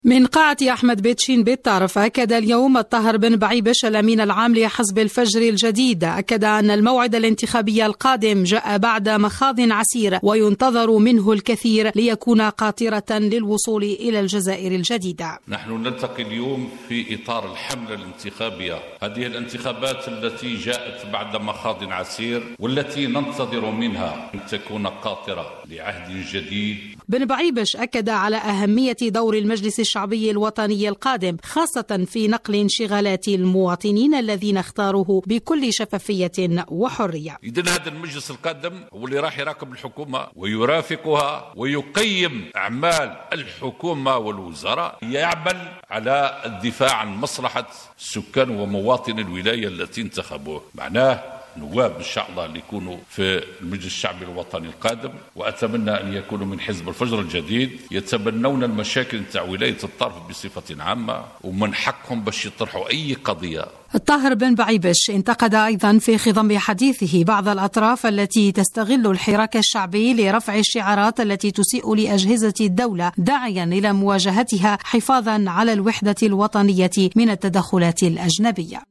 من قاعة أحمد بيتشين بالطرف أكد اليوم الطاهر بن بعيبش الأمين العام لحزب الفجر الجديد أكد أن الموعد الانتخابي القادم جاء بعد مخاض عسير وينتظر منه الكثير ليكون قاطرة للوصول إلى الجزائر الجديدة. نحن نلتقي اليوم في إطار الحملة الانتخابية، هذه الانتخابات التي جاءت بعد مخاض عسير والتي ننتظر منها أن تكون قاطرة لعهد جديد. بن بعيبش أكد على أهمية دور المجلس الشعبي الوطني القادم خاصة في نقل انشغالات المواطنين الذين اختاروه بكل شفافية وحرية. إذن هذا المجلس القادم هو اللي راح يراقب الحكومة ويرافقها ويقيم أعمال الحكومة والوزراء، يعمل على الدفاع عن مصلحة السكان ومواطن الولاية التي انتخبوه. معناه نواب إن شاء الله اللي يكونوا في المجلس الشعبي الوطني القادم، وأتمنى أن يكونوا من حزب الفجر الجديد، يتبنون المشاكل نتاع ولاية الطرف بصفة عامة، ومن حقهم باش يطرحوا أي قضية. الطاهر بن بعيبش انتقد أيضا في خضم حديثه بعض الأطراف التي تستغل الحراك الشعبي لرفع الشعارات التي تسيء لأجهزة الدولة، داعيا إلى مواجهتها حفاظا على الوحدة الوطنية من التدخلات الأجنبية.